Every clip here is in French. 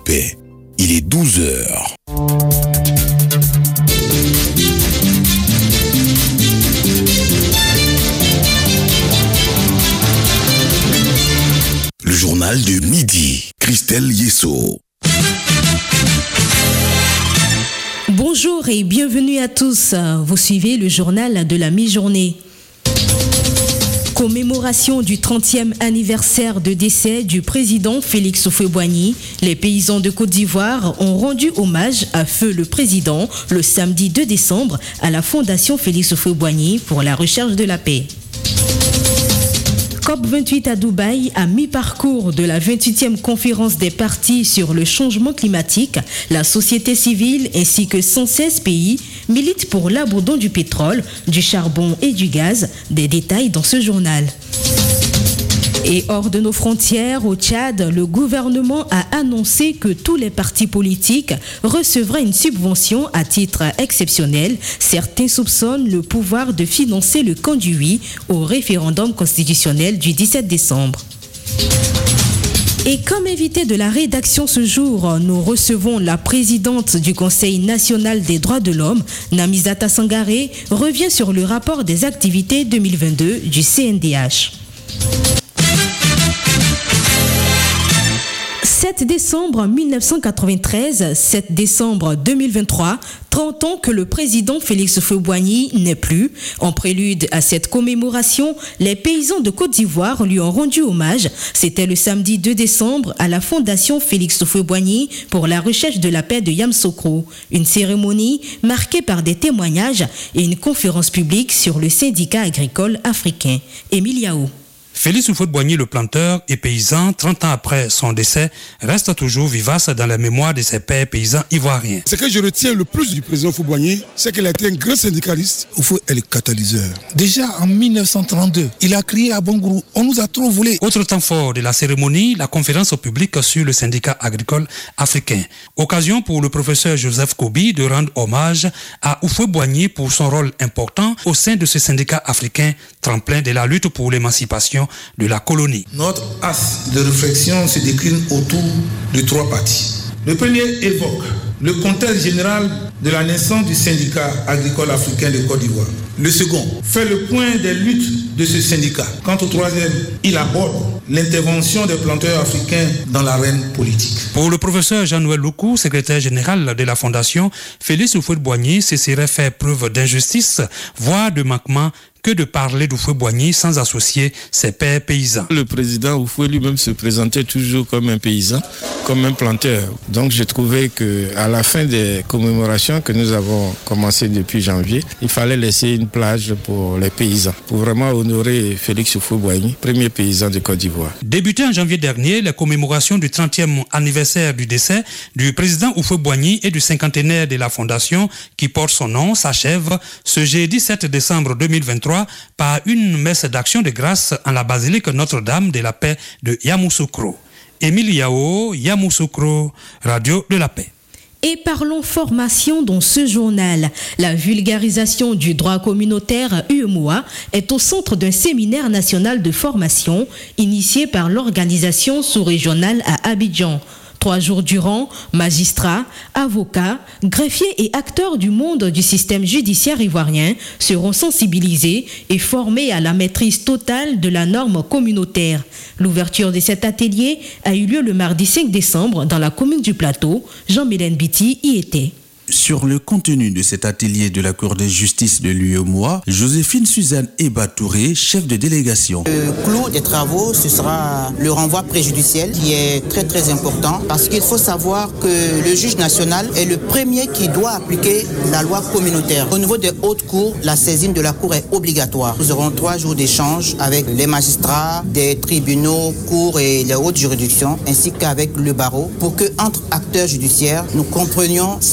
paix. Il est 12h. Le journal de midi. Christelle Yesso. Bonjour et bienvenue à tous. Vous suivez le journal de la mi-journée. Commémoration du 30e anniversaire de décès du président Félix Houphouët-Boigny. Les paysans de Côte d'Ivoire ont rendu hommage à feu le président le samedi 2 décembre à la Fondation Félix Houphouët-Boigny pour la recherche de la paix. COP28 à Dubaï, à mi-parcours de la 28e conférence des parties sur le changement climatique, la société civile ainsi que 116 pays militent pour l'abandon du pétrole, du charbon et du gaz. Des détails dans ce journal. Et hors de nos frontières, au Tchad, le gouvernement a annoncé que tous les partis politiques recevraient une subvention à titre exceptionnel. Certains soupçonnent le pouvoir de financer le conduit au référendum constitutionnel du 17 décembre. Et comme invité de la rédaction ce jour, nous recevons la présidente du Conseil national des droits de l'homme, Namizata Sangaré, revient sur le rapport des activités 2022 du CNDH. 7 décembre 1993, 7 décembre 2023, 30 ans que le président Félix Houphouët-Boigny n'est plus. En prélude à cette commémoration, les paysans de Côte d'Ivoire lui ont rendu hommage. C'était le samedi 2 décembre à la Fondation Félix Houphouët-Boigny pour la recherche de la paix de Yamoussoukro. Une cérémonie marquée par des témoignages et une conférence publique sur le syndicat agricole africain. Émile Yao. Félix Houphouët-Boigny, le planteur et paysan, 30 ans après son décès, reste toujours vivace dans la mémoire de ses pères paysans ivoiriens. Ce que je retiens le plus du président Houphouët-Boigny, c'est qu'il a été un grand syndicaliste. Houphouët est le catalyseur. Déjà en 1932, il a crié à Bongourou, on nous a trop volé. Autre temps fort de la cérémonie, la conférence au public sur le syndicat agricole africain. Occasion pour le professeur Joseph Kobi de rendre hommage à Houphouët-Boigny pour son rôle important au sein de ce syndicat africain, tremplin de la lutte pour l'émancipation de la colonie. Notre axe de réflexion se décline autour de 3 parties. Le premier évoque le contexte général de la naissance du syndicat agricole africain de Côte d'Ivoire. Le second fait le point des luttes de ce syndicat. Quant au troisième, il aborde l'intervention des planteurs africains dans l'arène politique. Pour le professeur Jean-Noël Loukou, secrétaire général de la Fondation, Félix Houphouët-Boigny se serait fait preuve d'injustice, voire de manquement, que de parler d'Houphouët-Boigny sans associer ses pères paysans. Le président Houphouët lui-même se présentait toujours comme un paysan, comme un planteur. Donc j'ai trouvé qu'à la fin des commémorations que nous avons commencées depuis janvier, il fallait laisser une plage pour les paysans, pour vraiment honorer Félix Houphouët-Boigny, premier paysan de Côte d'Ivoire. Débuté en janvier dernier, les commémorations du 30e anniversaire du décès du président Houphouët-Boigny et du cinquantenaire de la Fondation qui porte son nom s'achèvent ce jeudi 7 décembre 2023 par une messe d'action de grâce en la basilique Notre-Dame de la Paix de Yamoussoukro. Émile Yao, Yamoussoukro, Radio de la Paix. Et parlons formation dans ce journal. La vulgarisation du droit communautaire UEMOA est au centre d'un séminaire national de formation initié par l'organisation sous-régionale à Abidjan. 3 jours durant, magistrats, avocats, greffiers et acteurs du monde du système judiciaire ivoirien seront sensibilisés et formés à la maîtrise totale de la norme communautaire. L'ouverture de cet atelier a eu lieu le mardi 5 décembre dans la commune du Plateau. Jean-Mélène Biti y était. Sur le contenu de cet atelier de la Cour de justice de l'UEMOA, Joséphine Suzanne Eba-Touré, chef de délégation. Le clou des travaux, ce sera le renvoi préjudiciel qui est très très important parce qu'il faut savoir que le juge national est le premier qui doit appliquer la loi communautaire. Au niveau des hautes cours, la saisine de la Cour est obligatoire. Nous aurons 3 jours d'échange avec les magistrats des tribunaux, cours et les hautes juridictions ainsi qu'avec le barreau pour que, entre acteurs judiciaires, nous comprenions cette loi que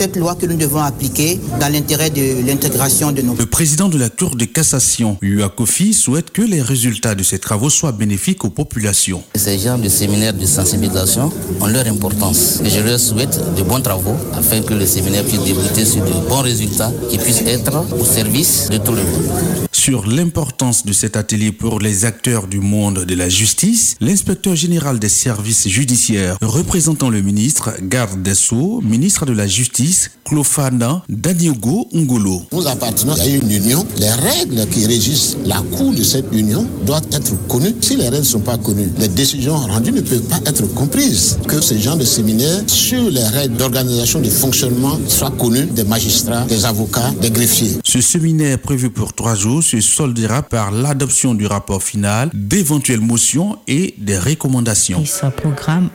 que nous devons appliquer dans l'intérêt de l'intégration de nos... Le président de la Cour de cassation, Yua Kofi, souhaite que les résultats de ces travaux soient bénéfiques aux populations. Ces genres de séminaires de sensibilisation ont leur importance. Et je leur souhaite de bons travaux afin que le séminaire puisse débuter sur de bons résultats qui puissent être au service de tout le monde. Sur l'importance de cet atelier pour les acteurs du monde de la justice, l'inspecteur général des services judiciaires représentant le ministre, garde des Sceaux, ministre de la Justice, Clofana Daniogo Ngolo. Nous appartenons à une union. Les règles qui régissent la cour de cette union doivent être connues. Si les règles ne sont pas connues, les décisions rendues ne peuvent pas être comprises. Que ce genre de séminaire sur les règles d'organisation de fonctionnement soient connues des magistrats, des avocats, des greffiers. Ce séminaire prévu pour 3 jours se soldera par l'adoption du rapport final, d'éventuelles motions et des recommandations. Et ce programme.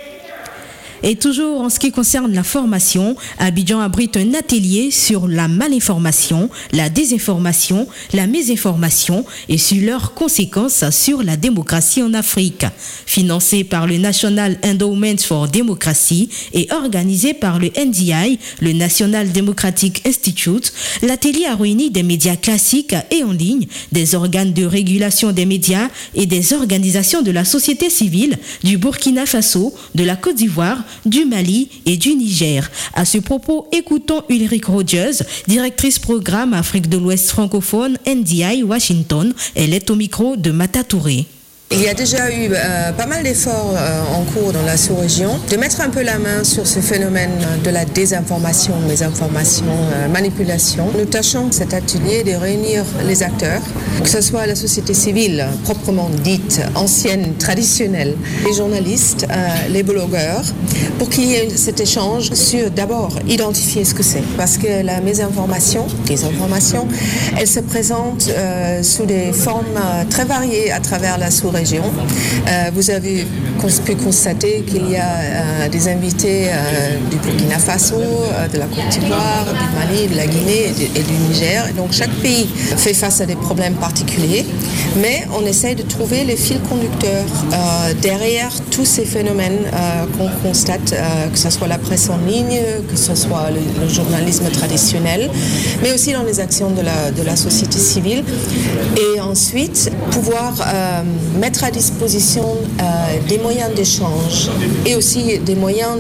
Et toujours en ce qui concerne la formation, Abidjan abrite un atelier sur la malinformation, la désinformation, la mésinformation et sur leurs conséquences sur la démocratie en Afrique. Financé par le National Endowment for Democracy et organisé par le NDI, le National Democratic Institute, l'atelier a réuni des médias classiques et en ligne, des organes de régulation des médias et des organisations de la société civile du Burkina Faso, de la Côte d'Ivoire, du Mali et du Niger. À ce propos, écoutons Ulrich Rogers, directrice programme Afrique de l'Ouest francophone NDI Washington. Elle est au micro de Mata Touré. Il y a déjà eu pas mal d'efforts en cours dans la sous-région de mettre un peu la main sur ce phénomène de la désinformation, mésinformation, manipulation. Nous tâchons cet atelier de réunir les acteurs, que ce soit la société civile proprement dite, ancienne, traditionnelle, les journalistes, les blogueurs, pour qu'il y ait cet échange sur d'abord identifier ce que c'est. Parce que la mésinformation, désinformation, elle se présente sous des formes très variées à travers la sous-région. Vous avez pu constater qu'il y a des invités du Burkina Faso, de la Côte d'Ivoire, du Mali, de la Guinée et du Niger. Et donc chaque pays fait face à des problèmes particuliers, mais on essaye de trouver les fils conducteurs derrière tous ces phénomènes qu'on constate, que ce soit la presse en ligne, que ce soit le journalisme traditionnel, mais aussi dans les actions de la société civile. Et ensuite, pouvoir mettre à disposition des moyens d'échange et aussi des moyens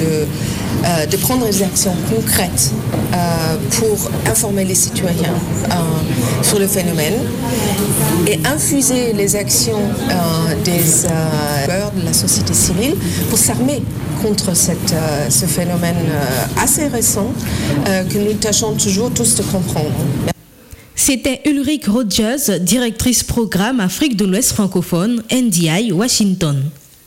de prendre des actions concrètes pour informer les citoyens sur le phénomène et infuser les actions des acteurs de la société civile pour s'armer contre ce phénomène assez récent que nous tâchons toujours tous de comprendre. C'était Ulrich Rogers, directrice programme Afrique de l'Ouest francophone, NDI Washington.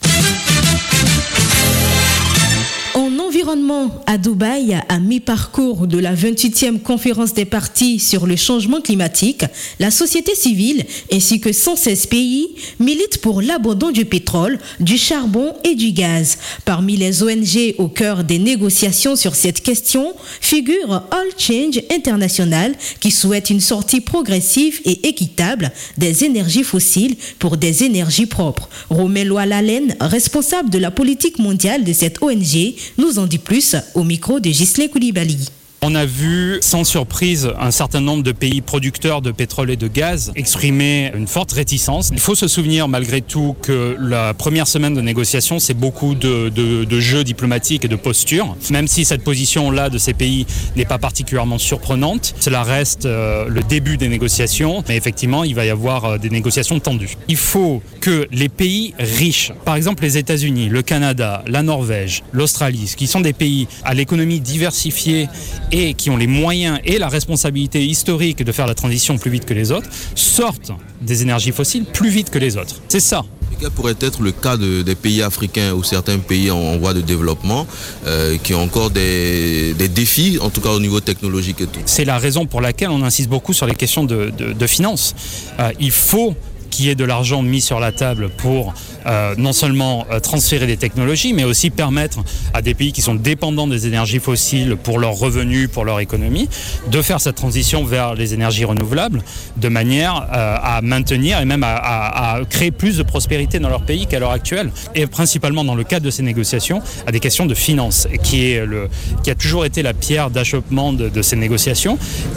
Environnement à Dubaï, à mi-parcours de la 28e conférence des parties sur le changement climatique, la société civile ainsi que 116 pays militent pour l'abandon du pétrole, du charbon et du gaz. Parmi les ONG au cœur des négociations sur cette question figure All Change International qui souhaite une sortie progressive et équitable des énergies fossiles pour des énergies propres. Romelo Alalène, responsable de la politique mondiale de cette ONG, nous en dit plus au micro de Ghislain Koulibaly. On a vu, sans surprise, un certain nombre de pays producteurs de pétrole et de gaz exprimer une forte réticence. Il faut se souvenir malgré tout que la première semaine de négociation, c'est beaucoup de jeux diplomatiques et de postures. Même si cette position-là de ces pays n'est pas particulièrement surprenante, cela reste le début des négociations, mais effectivement, il va y avoir des négociations tendues. Il faut que les pays riches, par exemple les États-Unis, le Canada, la Norvège, l'Australie, qui sont des pays à l'économie diversifiée et qui ont les moyens et la responsabilité historique de faire la transition plus vite que les autres, sortent des énergies fossiles plus vite que les autres. C'est ça. Et quel pourrait être le cas des pays africains ou certains pays en voie de développement qui ont encore des défis, en tout cas au niveau technologique et tout? C'est la raison pour laquelle on insiste beaucoup sur les questions de finances. Il faut qu'il y ait de l'argent mis sur la table pour non seulement transférer des technologies, mais aussi permettre à des pays qui sont dépendants des énergies fossiles pour leurs revenus, pour leur économie, de faire cette transition vers les énergies renouvelables de manière à maintenir et même à créer plus de prospérité dans leur pays qu'à l'heure actuelle. Et principalement dans le cadre de ces négociations, à des questions de finances, qui a toujours été la pierre d'achoppement de ces négociations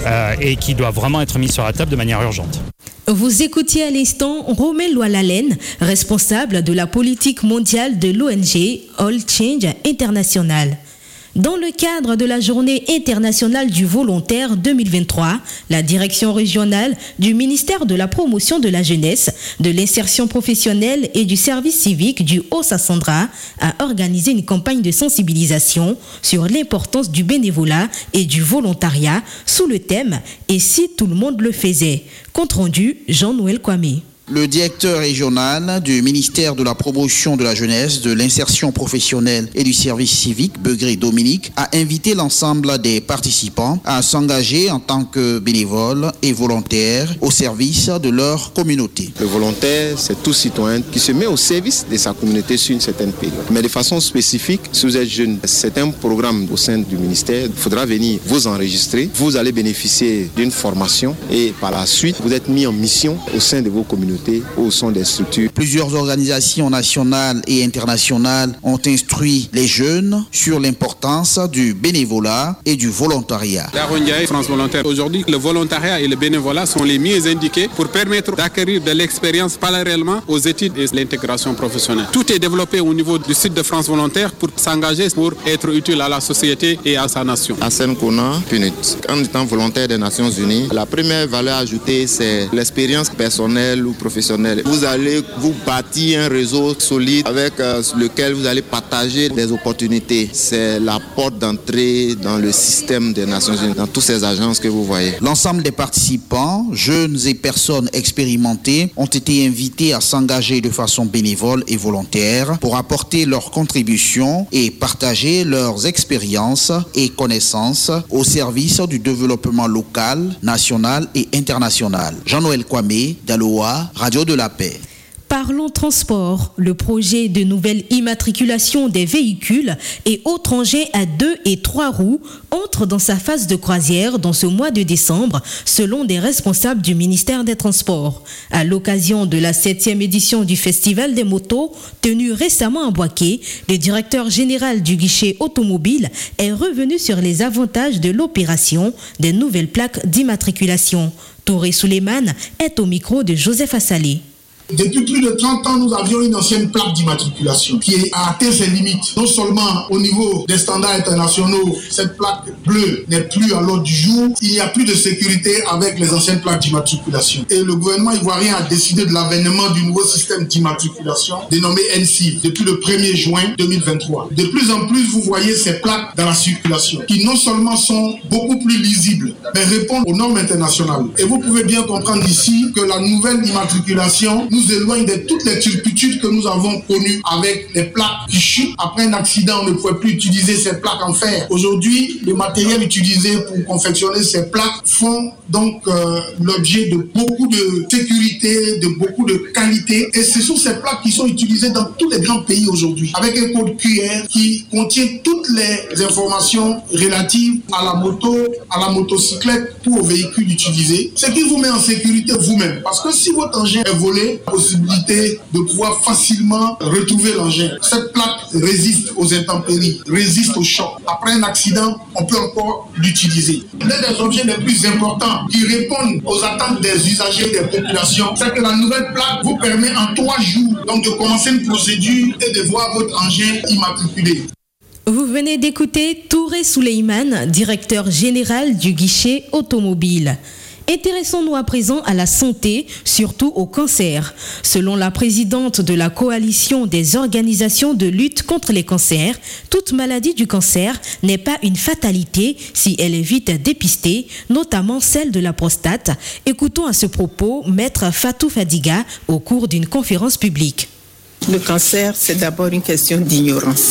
et qui doit vraiment être mise sur la table de manière urgente. Vous écoutiez à l'instant Romain Loalalène, responsable de la politique mondiale de l'ONG All Change International. Dans le cadre de la Journée internationale du volontaire 2023, la direction régionale du ministère de la promotion de la jeunesse, de l'insertion professionnelle et du service civique du Haut-Sassandra a organisé une campagne de sensibilisation sur l'importance du bénévolat et du volontariat sous le thème « Et si tout le monde le faisait ?» Compte rendu, Jean-Noël Kwame. Le directeur régional du ministère de la promotion de la jeunesse, de l'insertion professionnelle et du service civique, Begré Dominique, a invité l'ensemble des participants à s'engager en tant que bénévoles et volontaires au service de leur communauté. Le volontaire, c'est tout citoyen qui se met au service de sa communauté sur une certaine période. Mais de façon spécifique, si vous êtes jeune, c'est un programme au sein du ministère. Il faudra venir vous enregistrer. Vous allez bénéficier d'une formation et par la suite, vous êtes mis en mission au sein de vos communautés au sein des structures. Plusieurs organisations nationales et internationales ont instruit les jeunes sur l'importance du bénévolat et du volontariat. France Volontaire. Aujourd'hui, le volontariat et le bénévolat sont les mieux indiqués pour permettre d'acquérir de l'expérience parallèlement aux études et l'intégration professionnelle. Tout est développé au niveau du site de France Volontaire pour s'engager pour être utile à la société et à sa nation. Hassan Kona, PNUD. En étant volontaire des Nations Unies, la première valeur ajoutée, c'est l'expérience personnelle ou professionnelle. Vous allez vous bâtir un réseau solide avec lequel vous allez partager des opportunités. C'est la porte d'entrée dans le système des Nations Unies, dans toutes ces agences que vous voyez. L'ensemble des participants, jeunes et personnes expérimentées, ont été invités à s'engager de façon bénévole et volontaire pour apporter leur contribution et partager leurs expériences et connaissances au service du développement local, national et international. Jean-Noël Kwame, Daloa, Radio de la Paix. Parlons transport. Le projet de nouvelle immatriculation des véhicules et autres engins à 2 et 3 roues entre dans sa phase de croisière dans ce mois de décembre, selon des responsables du ministère des Transports. À l'occasion de la 7e édition du Festival des motos, tenu récemment à Boaké, le directeur général du guichet automobile est revenu sur les avantages de l'opération des nouvelles plaques d'immatriculation. Touré Souleymane est au micro de Joseph Assalé. Depuis plus de 30 ans, nous avions une ancienne plaque d'immatriculation qui a atteint ses limites. Non seulement au niveau des standards internationaux, cette plaque bleue n'est plus à l'ordre du jour. Il n'y a plus de sécurité avec les anciennes plaques d'immatriculation. Et le gouvernement ivoirien a décidé de l'avènement du nouveau système d'immatriculation dénommé NCIF depuis le 1er juin 2023. De plus en plus, vous voyez ces plaques dans la circulation qui non seulement sont beaucoup plus lisibles, mais répondent aux normes internationales. Et vous pouvez bien comprendre ici que la nouvelle immatriculation nous éloigne de toutes les turpitudes que nous avons connues avec les plaques qui chutent. Après un accident, on ne pouvait plus utiliser ces plaques en fer. Aujourd'hui, le matériel utilisé pour confectionner ces plaques font donc l'objet de beaucoup de sécurité, de beaucoup de qualité. Et ce sont ces plaques qui sont utilisées dans tous les grands pays aujourd'hui, avec un code QR qui contient toutes les informations relatives à la moto, à la motocyclette ou aux véhicules utilisés. Ce qui vous met en sécurité vous-même. Parce que si votre engin est volé, possibilité de pouvoir facilement retrouver l'engin. Cette plaque résiste aux intempéries, résiste aux chocs. Après un accident, on peut encore l'utiliser. L'un des objets les plus importants qui répondent aux attentes des usagers, des populations, c'est que la nouvelle plaque vous permet en 3 jours donc de commencer une procédure et de voir votre engin immatriculé. Vous venez d'écouter Touré Souleymane, directeur général du guichet automobile. Intéressons-nous à présent à la santé, surtout au cancer. Selon la présidente de la coalition des organisations de lutte contre les cancers, toute maladie du cancer n'est pas une fatalité si elle est vite dépistée, notamment celle de la prostate. Écoutons à ce propos Maître Fatou Fadiga au cours d'une conférence publique. Le cancer, c'est d'abord une question d'ignorance.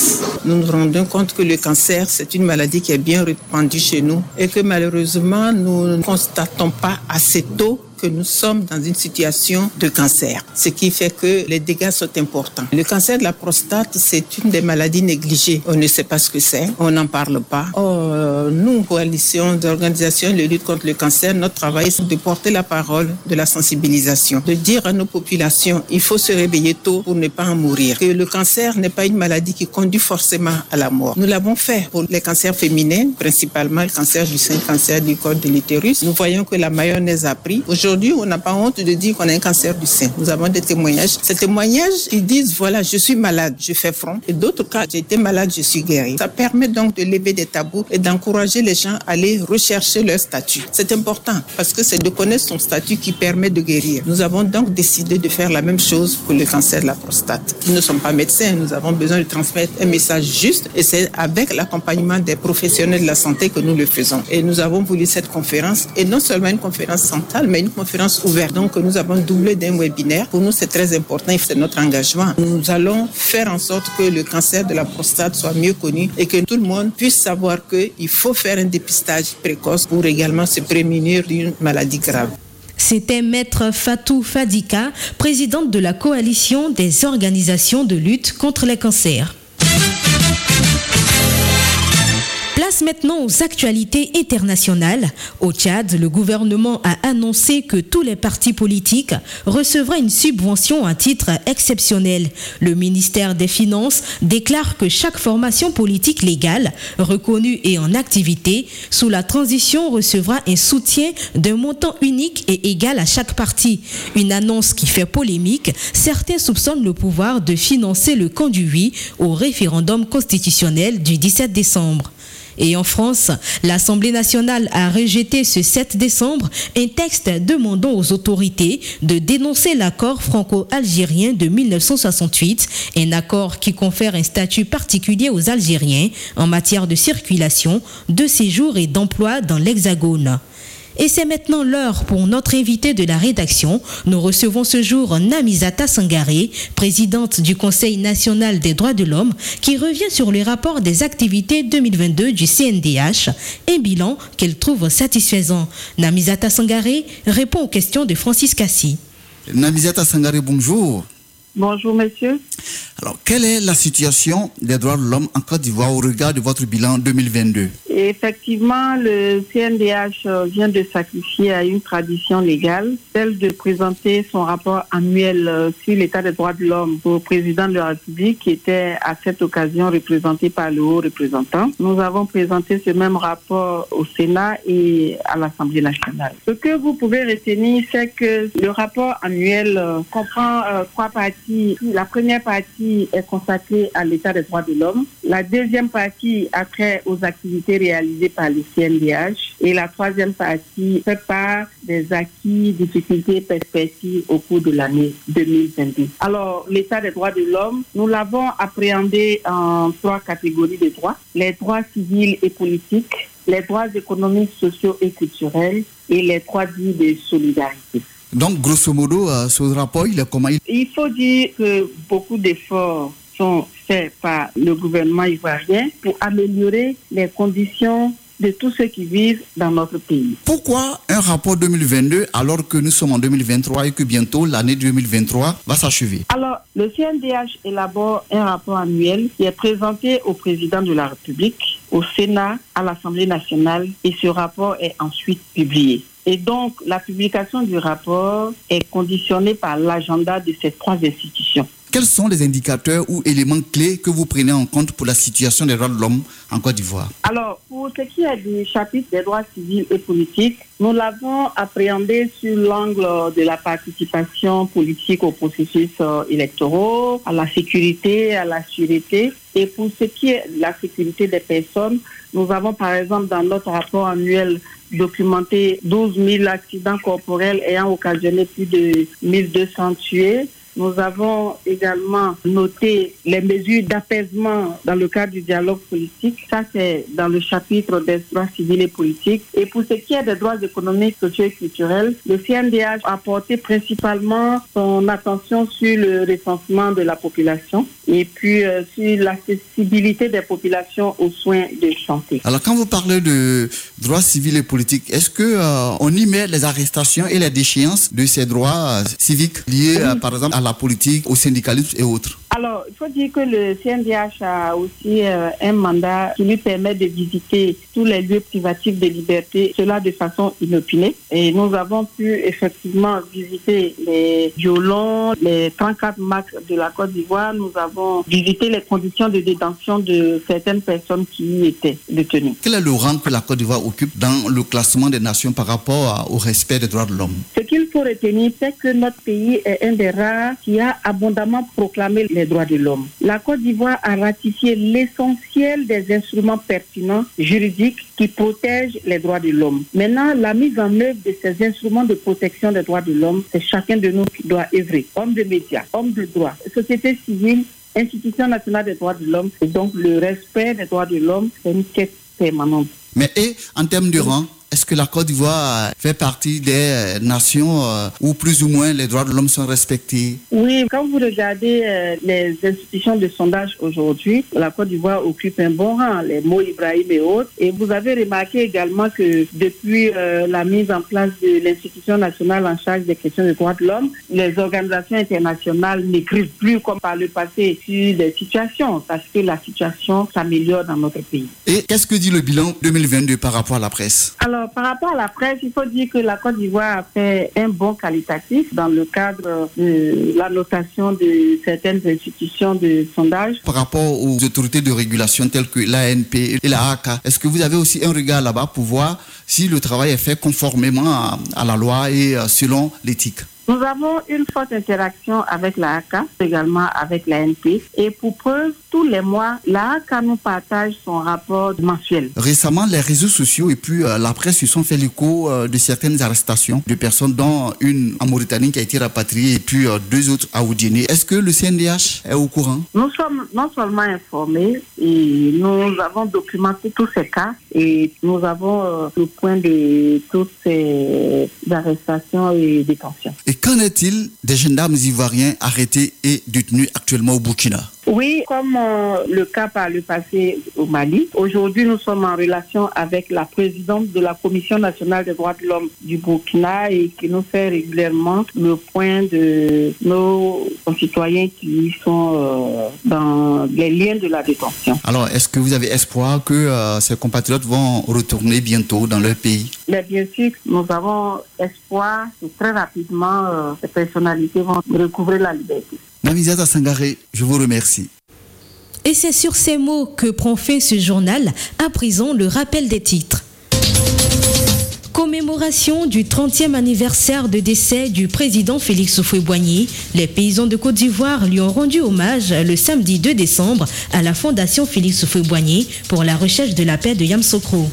nous nous rendons compte que le cancer, c'est une maladie qui est bien répandue chez nous et que malheureusement, nous ne constatons pas assez tôt que nous sommes dans une situation de cancer, ce qui fait que les dégâts sont importants. Le cancer de la prostate, c'est une des maladies négligées. On ne sait pas ce que c'est, on n'en parle pas. Nous, coalition d'organisations de lutte contre le cancer, notre travail, c'est de porter la parole de la sensibilisation, de dire à nos populations, il faut se réveiller tôt pour ne pas en mourir. Que le cancer n'est pas une maladie qui conduit forcément à la mort. Nous l'avons fait pour les cancers féminins, principalement le cancer du sein, le cancer du col de l'utérus. Nous voyons que la mayonnaise a pris. Aujourd'hui, on n'a pas honte de dire qu'on a un cancer du sein. Nous avons des témoignages. Ces témoignages, ils disent, voilà, je suis malade, je fais front. Et d'autres cas, j'ai été malade, je suis guéri. Ça permet donc de lever des tabous et d'encourager les gens à aller rechercher leur statut. C'est important parce que c'est de connaître son statut qui permet de guérir. Nous avons donc décidé de faire la même chose pour le cancer de la prostate. Nous ne sommes pas médecins, nous avons besoin de transmettre un message juste et c'est avec l'accompagnement des professionnels de la santé que nous le faisons. Et nous avons voulu cette conférence, et non seulement une conférence centrale, mais une conférence ouverte. Donc nous avons doublé d'un webinaire. Pour nous, c'est très important et c'est notre engagement. Nous allons faire en sorte que le cancer de la prostate soit mieux connu et que tout le monde puisse savoir qu'il faut faire un dépistage précoce pour également se prémunir d'une maladie grave. C'était Maître Fatou Fadika, présidente de la coalition des organisations de lutte contre les cancers. Place maintenant aux actualités internationales. Au Tchad, le gouvernement a annoncé que tous les partis politiques recevraient une subvention à titre exceptionnel. Le ministère des Finances déclare que chaque formation politique légale, reconnue et en activité, sous la transition recevra un soutien d'un montant unique et égal à chaque parti. Une annonce qui fait polémique. Certains soupçonnent le pouvoir de financer le conduit au référendum constitutionnel du 17 décembre. Et en France, l'Assemblée nationale a rejeté ce 7 décembre un texte demandant aux autorités de dénoncer l'accord franco-algérien de 1968, un accord qui confère un statut particulier aux Algériens en matière de circulation, de séjour et d'emploi dans l'Hexagone. Et c'est maintenant l'heure pour notre invité de la rédaction. Nous recevons ce jour Namizata Sangaré, présidente du Conseil national des droits de l'homme, qui revient sur le rapport des activités 2022 du CNDH, un bilan qu'elle trouve satisfaisant. Namizata Sangaré répond aux questions de Francis Cassi. Namizata Sangaré, bonjour. Bonjour, monsieur. Alors, quelle est la situation des droits de l'homme en Côte d'Ivoire au regard de votre bilan 2022? Effectivement, le CNDH vient de s'associer à une tradition légale, celle de présenter son rapport annuel sur l'état des droits de l'homme au président de la République, qui était à cette occasion représenté par le haut représentant. Nous avons présenté ce même rapport au Sénat et à l'Assemblée nationale. Ce que vous pouvez retenir, c'est que le rapport annuel comprend trois parties. La première partie est consacrée à l'état des droits de l'homme. La deuxième partie a trait aux activités réalisées par le CNDH. Et la troisième partie fait part des acquis, difficultés, perspectives au cours de l'année 2022. Alors, l'état des droits de l'homme, nous l'avons appréhendé en trois catégories de droits. Les droits civils et politiques, les droits économiques, sociaux et culturels et les droits dits de solidarité. Donc, grosso modo, ce rapport, il est comment? Il faut dire que beaucoup d'efforts sont faits par le gouvernement ivoirien pour améliorer les conditions de tous ceux qui vivent dans notre pays. Pourquoi un rapport 2022 alors que nous sommes en 2023 et que bientôt l'année 2023 va s'achever? Alors, le CNDH élabore un rapport annuel qui est présenté au président de la République, au Sénat, à l'Assemblée nationale et ce rapport est ensuite publié. Et donc, la publication du rapport est conditionnée par l'agenda de ces trois institutions. Quels sont les indicateurs ou éléments clés que vous prenez en compte pour la situation des droits de l'homme en Côte d'Ivoire? Alors, pour ce qui est du chapitre des droits civils et politiques, nous l'avons appréhendé sur l'angle de la participation politique au processus électoraux, à la sécurité, à la sûreté. Et pour ce qui est de la sécurité des personnes, nous avons par exemple dans notre rapport annuel documenté 12 000 accidents corporels ayant occasionné plus de 1200 tués. Nous avons également noté les mesures d'apaisement dans le cadre du dialogue politique. Ça, c'est dans le chapitre des droits civils et politiques. Et pour ce qui est des droits économiques, sociaux et culturels, le CNDH a porté principalement son attention sur le recensement de la population et puis sur l'accessibilité des populations aux soins de santé. Alors, quand vous parlez de droits civils et politiques, est-ce que on y met les arrestations et les déchéances de ces droits civiques liés, par exemple, à la politique, au syndicalisme et autres? Alors, il faut dire que le CNDH a aussi un mandat qui lui permet de visiter tous les lieux privatifs de liberté, cela de façon inopinée. Et nous avons pu effectivement visiter les violons, les 34 marques de la Côte d'Ivoire. Nous avons visité les conditions de détention de certaines personnes qui y étaient détenues. Quel est le rang que la Côte d'Ivoire occupe dans le classement des nations par rapport au respect des droits de l'homme? Ce qu'il faut retenir, c'est que notre pays est un des rares qui a abondamment proclamé les droits de l'homme. La Côte d'Ivoire a ratifié l'essentiel des instruments pertinents juridiques qui protègent les droits de l'homme. Maintenant, la mise en œuvre de ces instruments de protection des droits de l'homme, c'est chacun de nous qui doit œuvrer. Hommes de médias, hommes de droit, société civile, institution nationale des droits de l'homme. Et donc, le respect des droits de l'homme, c'est une quête permanente. Mais en termes de rang, est-ce que la Côte d'Ivoire fait partie des nations où plus ou moins les droits de l'homme sont respectés? Oui, quand vous regardez les institutions de sondage aujourd'hui, la Côte d'Ivoire occupe un bon rang, les Mo Ibrahim et autres. Et vous avez remarqué également que depuis la mise en place de l'institution nationale en charge des questions des droits de l'homme, les organisations internationales n'écrivent plus comme par le passé sur des situations, parce que la situation s'améliore dans notre pays. Et qu'est-ce que dit le bilan 2022 par rapport à la presse? Alors, par rapport à la presse, il faut dire que la Côte d'Ivoire a fait un bon qualitatif dans le cadre de la notation de certaines institutions de sondage. Par rapport aux autorités de régulation telles que l'ANP et la ACA, est-ce que vous avez aussi un regard là-bas pour voir si le travail est fait conformément à la loi et selon l'éthique? Nous avons une forte interaction avec la ACA, également avec l'ANP. Et pour preuve, tous les mois, la ACA nous partage son rapport mensuel. Récemment, les réseaux sociaux et puis la presse se sont fait l'écho de certaines arrestations de personnes, dont une en Mauritanie qui a été rapatriée et puis deux autres à Oudjéné. Est-ce que le CNDH est au courant? Nous sommes non seulement informés, et nous avons documenté tous ces cas et nous avons le point de toutes ces arrestations et détentions. Et qu'en est-il des gendarmes ivoiriens arrêtés et détenus actuellement au Burkina? Oui, comme le cas par le passé au Mali. Aujourd'hui, nous sommes en relation avec la présidente de la Commission nationale des droits de l'homme du Burkina et qui nous fait régulièrement le point de nos concitoyens qui sont dans les liens de la détention. Alors, est-ce que vous avez espoir que ces compatriotes vont retourner bientôt dans leur pays? Mais bien sûr, nous avons espoir que très rapidement, ces personnalités vont recouvrer la liberté. Namizata Sangaré, je vous remercie. Et c'est sur ces mots que prend fin ce journal. À présent, le rappel des titres. Commémoration du 30e anniversaire de décès du président Félix Houphouët-Boigny. Les paysans de Côte d'Ivoire lui ont rendu hommage le samedi 2 décembre à la Fondation Félix Houphouët-Boigny pour la recherche de la paix de Yamoussoukro.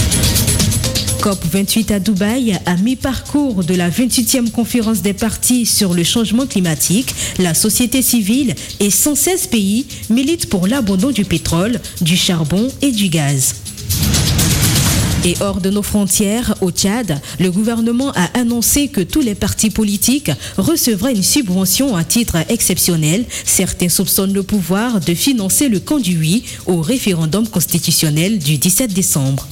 COP28 à Dubaï, à mi-parcours de la 28e conférence des parties sur le changement climatique, la société civile et 116 pays militent pour l'abandon du pétrole, du charbon et du gaz. Et hors de nos frontières, au Tchad, le gouvernement a annoncé que tous les partis politiques recevraient une subvention à titre exceptionnel. Certains soupçonnent le pouvoir de financer le conduit au référendum constitutionnel du 17 décembre.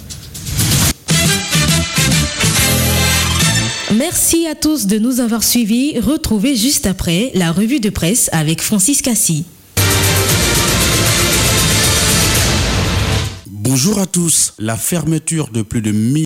Merci à tous de nous avoir suivis. Retrouvez juste après la revue de presse avec Francis Cassi. Bonjour à tous. La fermeture de plus de 1000